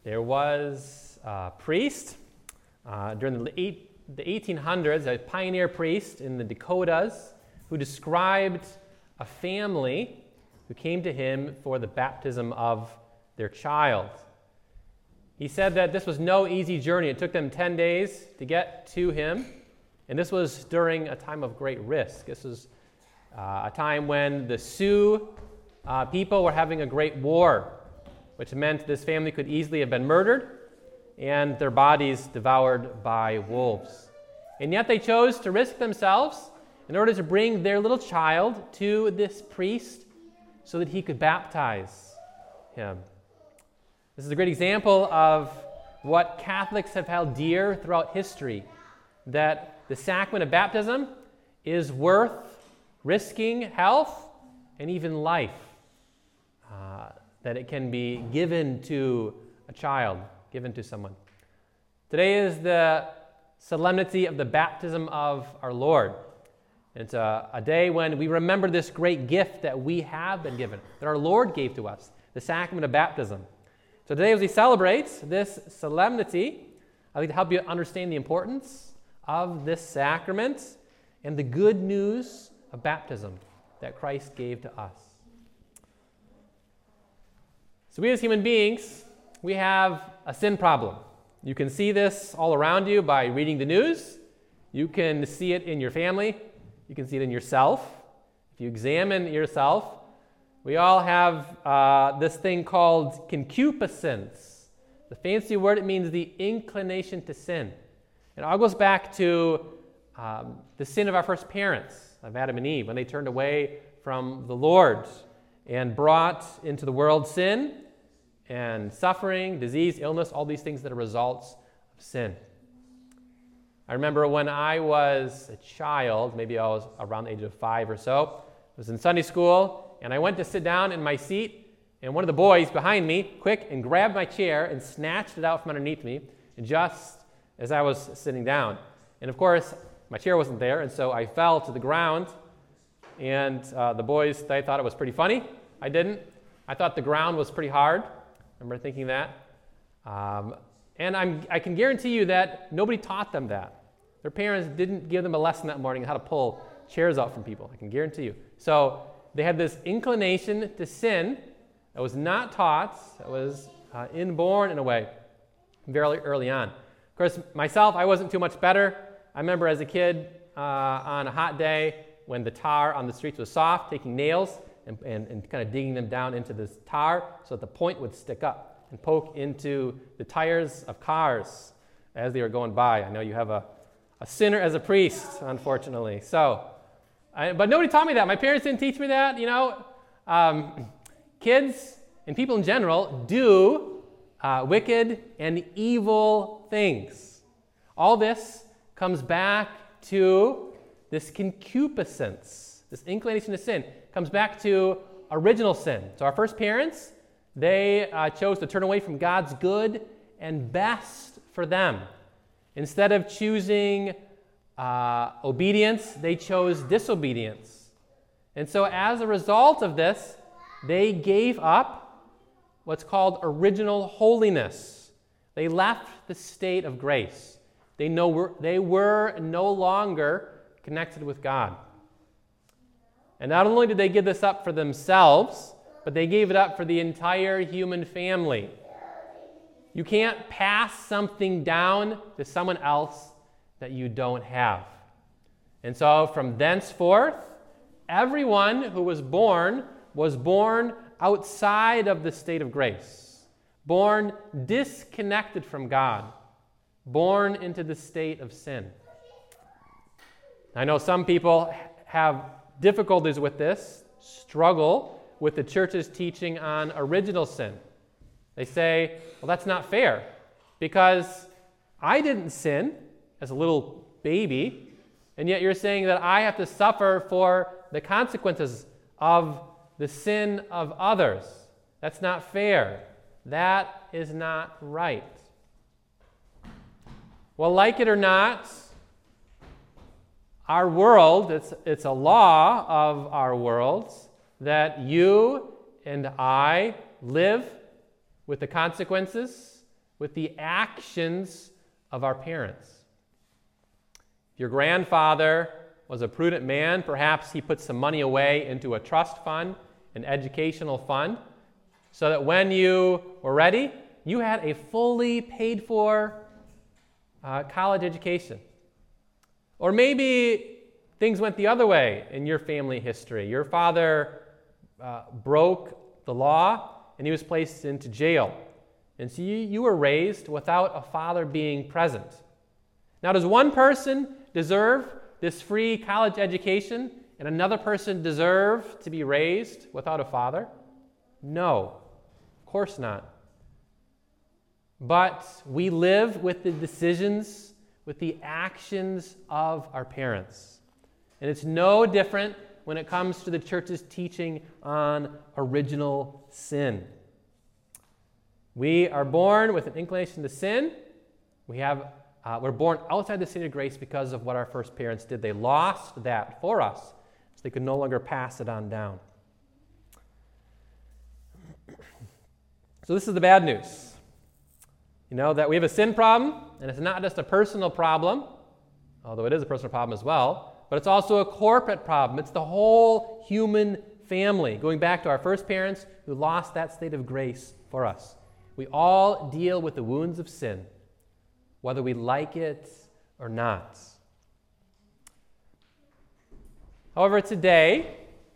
There was a priest during the 1800s, a pioneer priest in the Dakotas, who described a family who came to him for the baptism of their child. He said that this was no easy journey. It took them 10 days to get to him, and this was during a time of great risk. This was a time when the Sioux people were having a great war, which meant this family could easily have been murdered and their bodies devoured by wolves. And yet they chose to risk themselves in order to bring their little child to this priest so that he could baptize him. This is a great example of what Catholics have held dear throughout history, that the sacrament of baptism is worth risking health and even life, that it can be given to a child, given to someone. Today is the solemnity of the baptism of our Lord. It's a day when we remember this great gift that we have been given, that our Lord gave to us, the sacrament of baptism. So today, as we celebrate this solemnity, I'd like to help you understand the importance of this sacrament and the good news of baptism that Christ gave to us. So we as human beings, we have a sin problem. You can see this all around you by reading the news. You can see it in your family. You can see it in yourself. If you examine yourself, we all have this thing called concupiscence. The fancy word, it means the inclination to sin. It all goes back to the sin of our first parents, of Adam and Eve, when they turned away from the Lord and brought into the world sin and suffering, disease, illness, all these things that are results of sin. I remember when I was a child, maybe I was around the age of 5 or so, I was in Sunday school, and I went to sit down in my seat, and one of the boys behind me, quick, and grabbed my chair and snatched it out from underneath me, just as I was sitting down. And of course, my chair wasn't there, and so I fell to the ground, and the boys, they thought it was pretty funny. I didn't. I thought the ground was pretty hard. I remember thinking that. And I can guarantee you that nobody taught them that. Their parents didn't give them a lesson that morning on how to pull chairs out from people. I can guarantee you. So they had this inclination to sin that was not taught, that was inborn in a way, very early on. Of course, myself, I wasn't too much better. I remember as a kid on a hot day when the tar on the streets was soft, taking nails and kind of digging them down into this tar so that the point would stick up and poke into the tires of cars as they were going by. I know you have a sinner as a priest, unfortunately. But nobody taught me that. My parents didn't teach me that. Kids and people in general do wicked and evil things. All this comes back to this concupiscence, this inclination to sin. Comes back to original sin. So our first parents, they chose to turn away from God's good and best for them. Instead of choosing obedience, they chose disobedience. And so as a result of this, they gave up what's called original holiness. They left the state of grace. They were no longer connected with God. And not only did they give this up for themselves, but they gave it up for the entire human family. You can't pass something down to someone else that you don't have. And so from thenceforth, everyone who was born outside of the state of grace, born disconnected from God, born into the state of sin. I know some people have difficulties with this, struggle with the church's teaching on original sin. They say, well, that's not fair because I didn't sin as a little baby, and yet you're saying that I have to suffer for the consequences of the sin of others. That's not fair. That is not right. Well, like it or not, our world, it's a law of our worlds that you and I live with the consequences with the actions of our parents. If your grandfather was a prudent man, perhaps he put some money away into a trust fund, an educational fund, so that when you were ready, you had a fully paid for college education. Or maybe things went the other way in your family history. Your father broke the law and he was placed into jail. And so you were raised without a father being present. Now, does one person deserve this free college education and another person deserve to be raised without a father? No, of course not. But we live with the decisions, with the actions of our parents. And it's no different when it comes to the church's teaching on original sin. We are born with an inclination to sin. We're born outside the city of grace because of what our first parents did. They lost that for us, so they could no longer pass it on down. So this is the bad news. You know, that we have a sin problem, and it's not just a personal problem, although it is a personal problem as well, but it's also a corporate problem. It's the whole human family, going back to our first parents who lost that state of grace for us. We all deal with the wounds of sin, whether we like it or not. However, today,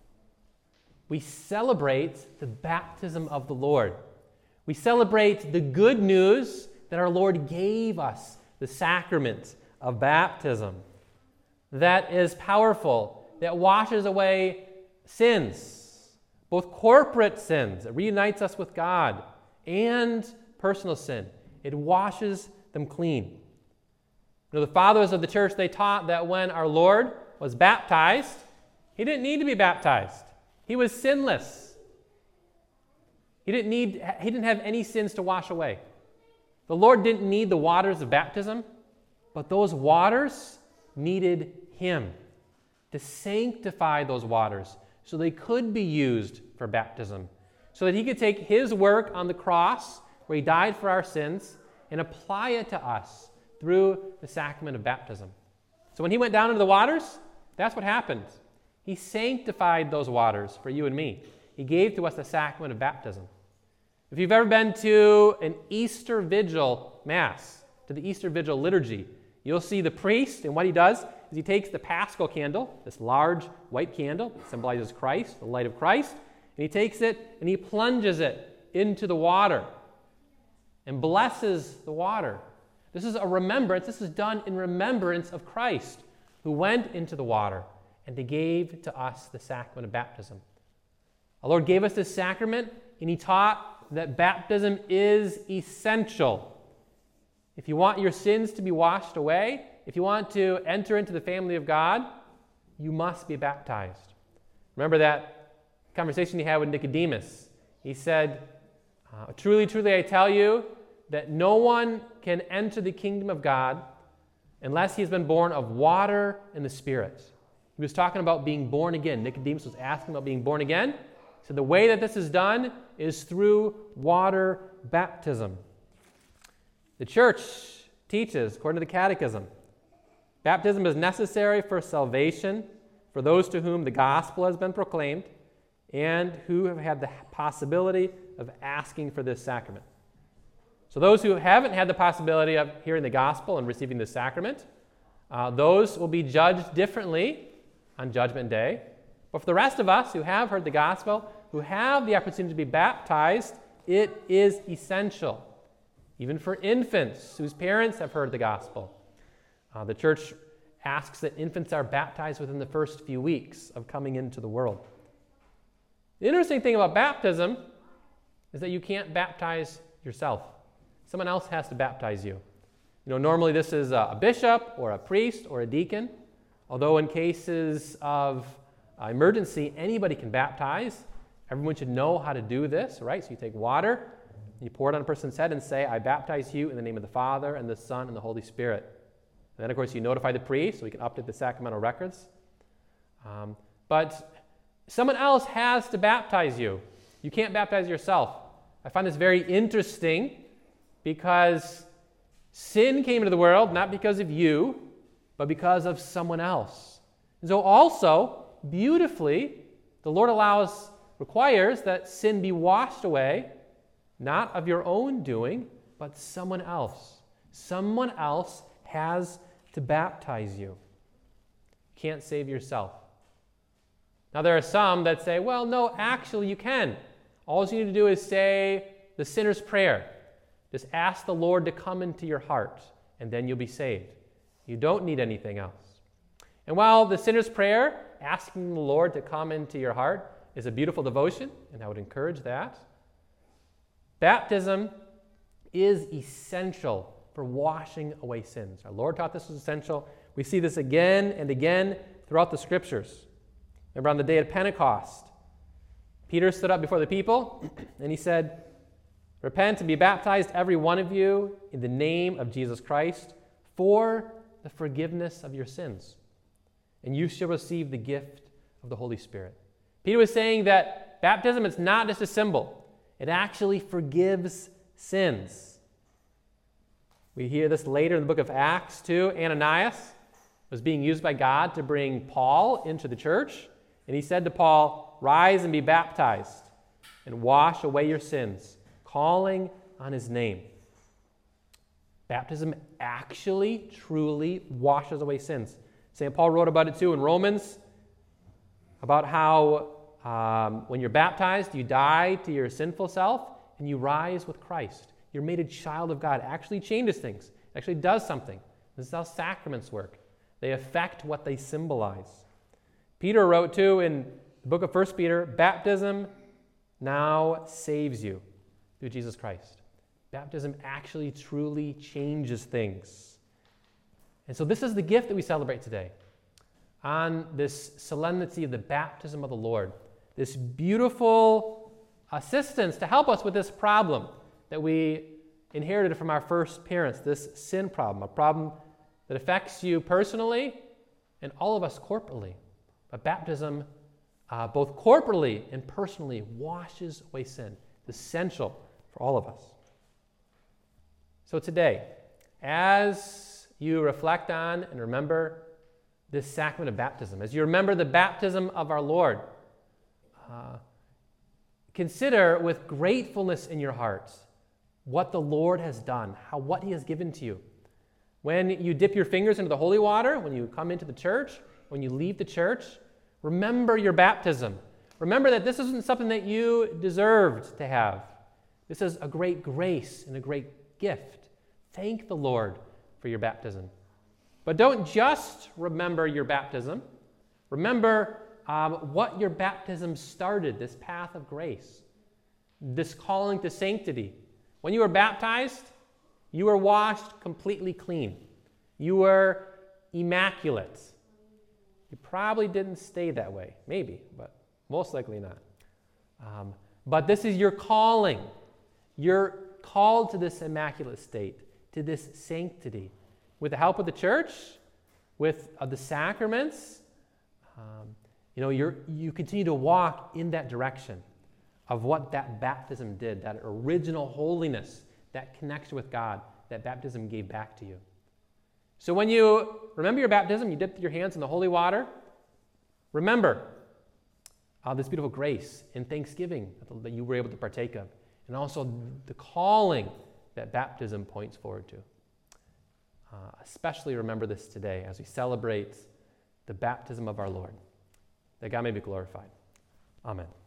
we celebrate the baptism of the Lord. We celebrate the good news that our Lord gave us, the sacrament of baptism, that is powerful, that washes away sins, both corporate sins, that reunites us with God, and personal sin. It washes them clean. You know, the fathers of the church, they taught that when our Lord was baptized, he didn't need to be baptized. He was sinless. He didn't have any sins to wash away. The Lord didn't need the waters of baptism, but those waters needed him to sanctify those waters so they could be used for baptism, so that he could take his work on the cross where he died for our sins and apply it to us through the sacrament of baptism. So when he went down into the waters, that's what happened. He sanctified those waters for you and me. He gave to us the sacrament of baptism. If you've ever been to an Easter Vigil Mass, to the Easter Vigil liturgy, you'll see the priest, and what he does is he takes the Paschal candle, this large white candle that symbolizes Christ, the light of Christ, and he takes it and he plunges it into the water and blesses the water. This is a remembrance. This is done in remembrance of Christ, who went into the water and he gave to us the sacrament of baptism. Our Lord gave us this sacrament, and he taught that baptism is essential. If you want your sins to be washed away, if you want to enter into the family of God, you must be baptized. Remember that conversation he had with Nicodemus. He said, truly, truly, I tell you that no one can enter the kingdom of God unless he has been born of water and the Spirit. He was talking about being born again. Nicodemus was asking about being born again. So the way that this is done is through water baptism. The church teaches, according to the Catechism, baptism is necessary for salvation for those to whom the gospel has been proclaimed and who have had the possibility of asking for this sacrament. So those who haven't had the possibility of hearing the gospel and receiving the sacrament, those will be judged differently on Judgment Day. But for the rest of us who have heard the gospel, who have the opportunity to be baptized, it is essential. Even for infants whose parents have heard the gospel. The church asks that infants are baptized within the first few weeks of coming into the world. The interesting thing about baptism is that you can't baptize yourself. Someone else has to baptize you. You know, normally this is a bishop or a priest or a deacon, although in cases of emergency, anybody can baptize. Everyone should know how to do this, right? So you take water, you pour it on a person's head and say, I baptize you in the name of the Father and the Son and the Holy Spirit. And then, of course, you notify the priest so he can update the sacramental records. But someone else has to baptize you. You can't baptize yourself. I find this very interesting because sin came into the world not because of you, but because of someone else. And so also, beautifully, the Lord requires that sin be washed away, not of your own doing, but someone else. Someone else has to baptize you. You can't save yourself. Now, there are some that say, well, no, actually you can. All you need to do is say the sinner's prayer. Just ask the Lord to come into your heart, and then you'll be saved. You don't need anything else. And while the sinner's prayer, asking the Lord to come into your heart, is a beautiful devotion, and I would encourage that, baptism is essential for washing away sins. Our Lord taught this was essential. We see this again and again throughout the Scriptures. Remember on the day of Pentecost, Peter stood up before the people, and he said, "Repent and be baptized, every one of you, in the name of Jesus Christ, for the forgiveness of your sins, and you shall receive the gift of the Holy Spirit." Peter was saying that baptism is not just a symbol. It actually forgives sins. We hear this later in the book of Acts too. Ananias was being used by God to bring Paul into the church, and he said to Paul, "Rise and be baptized and wash away your sins, calling on his name." Baptism actually, truly washes away sins. St. Paul wrote about it too in Romans, about how when you're baptized, you die to your sinful self and you rise with Christ. You're made a child of God. It actually changes things. It actually does something. This is how sacraments work. They affect what they symbolize. Peter wrote too in the book of 1 Peter, baptism now saves you through Jesus Christ. Baptism actually truly changes things. And so this is the gift that we celebrate today on this solemnity of the baptism of the Lord. This beautiful assistance to help us with this problem that we inherited from our first parents, this sin problem, a problem that affects you personally and all of us corporately. But baptism, both corporately and personally, washes away sin. It's essential for all of us. So today, as you reflect on and remember this sacrament of baptism, as you remember the baptism of our Lord, consider with gratefulness in your hearts what the Lord has done, what he has given to you. When you dip your fingers into the holy water, when you come into the church, when you leave the church, remember your baptism. Remember that this isn't something that you deserved to have. This is a great grace and a great gift. Thank the Lord for your baptism. But don't just remember your baptism. Remember what your baptism started, this path of grace, this calling to sanctity. When you were baptized, you were washed completely clean. You were immaculate. You probably didn't stay that way, maybe, but most likely not. But this is your calling. You're called to this immaculate state, to this sanctity. With the help of the church, with the sacraments, you continue to walk in that direction of what that baptism did, that original holiness, that connection with God that baptism gave back to you. So when you remember your baptism, you dipped your hands in the holy water, remember this beautiful grace and thanksgiving that you were able to partake of, and also the calling that baptism points forward to. Especially remember this today as we celebrate the baptism of our Lord, that God may be glorified. Amen.